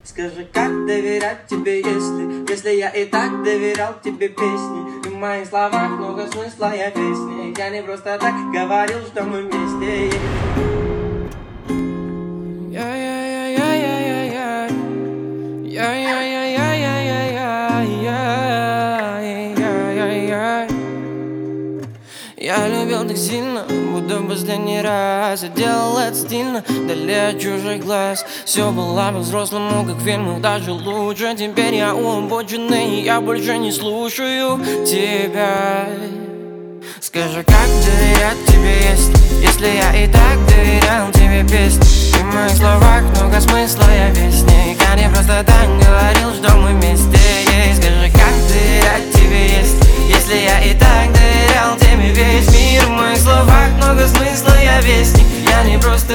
Скажи, как доверять тебе, если я и так доверял тебе песни? И в моих словах много смысла, я песни. Я не просто так говорил, что мы вместе. Я любил так сильно, будто в последний раз. Я делал это стильно, вдали от чужих глаз. Все было по-взрослому, как в фильмах, даже лучше. Теперь я у обочины, и я больше не слушаю тебя. Скажи, как доверять тебе, если я и так доверял тебе песни? И в моих словах много смысла, я песни. Я не просто так говорил, что мы вместе. Скажи, как доверять тебе, если я и так доверял тебе весь мир? В моих словах много смысла, я вестник. Я не просто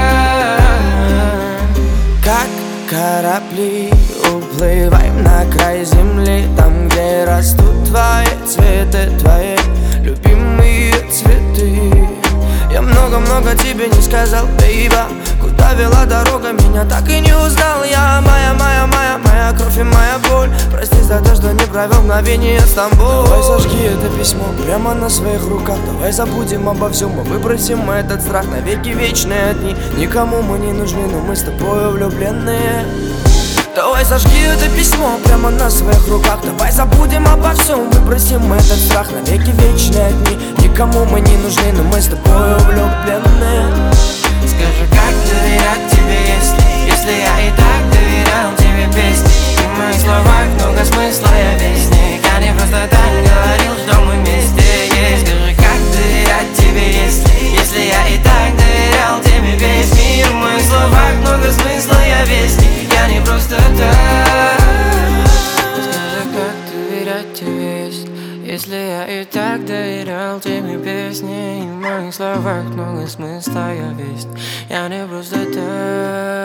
так. Как корабли уплываем на край земли, там, где растут твои цветы, твои любимые цветы. Я много-много тебе не сказал, бейба. Куда вела дорога, меня так и не узнал. Я моя кровь и моя боль. Прости за то, что не провел мгновение Стамбул. Давай сожги это письмо прямо на своих руках. Давай забудем обо всем и выбросим этот страх. Навеки вечные дни, никому мы не нужны, но мы с тобой влюбленные. Давай сожги это письмо прямо на своих руках. Давай забудем обо всем, выбросим этот страх. Навеки вечные дни, никому мы не нужны, но мы с тобой влюбленные. Скажи, как доверять тебе, если я и так доверял тебе песни? И в моих словах много смысла, я вестник. Я не просто так говорил, что мы вместе. Скажи, как доверять тебе, если я и так доверял тебе весь мир? В моих словах много смысла, я вестник. Я не просто так. Скажи, как доверять тебе, если я и так доверял тебе песни? И в моих словах много смысла, я вестник. Я не просто так.